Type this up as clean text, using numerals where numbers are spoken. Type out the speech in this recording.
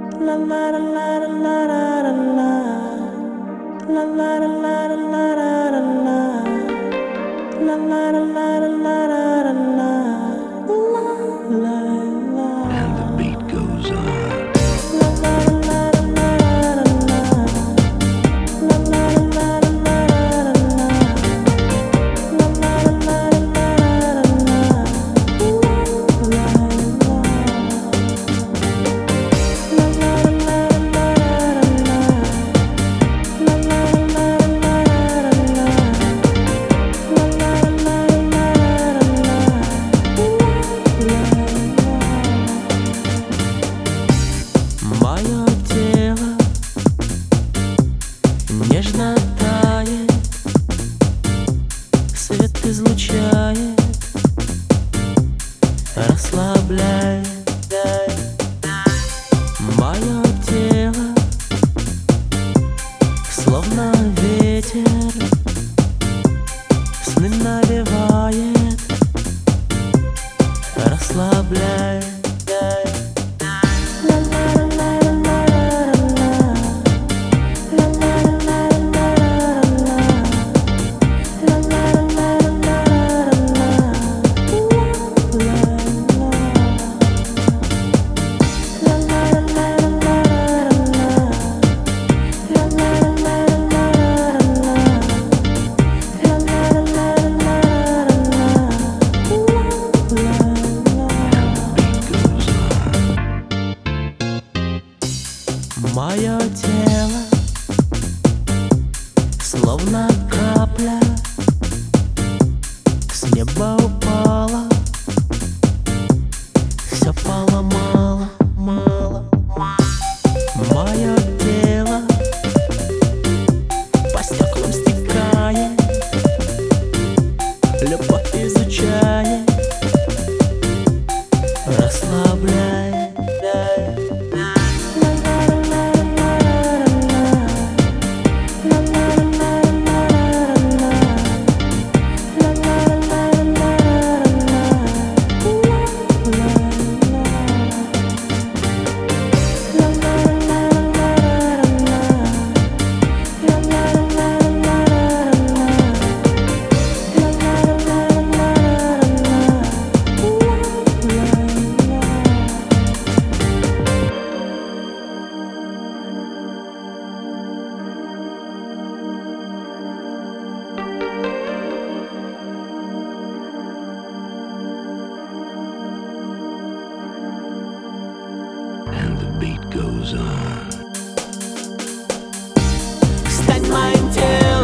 And the beat goes on. Мое тело нежно тает, свет излучает, расслабляет. Мое тело словно ветер, сны навевает, расслабляет. Мое тело словно капля с неба упала, все поломало, мое тело по стеклам стекает, любовь изучает, расслабляет. And the beat goes on. Стань моим телом.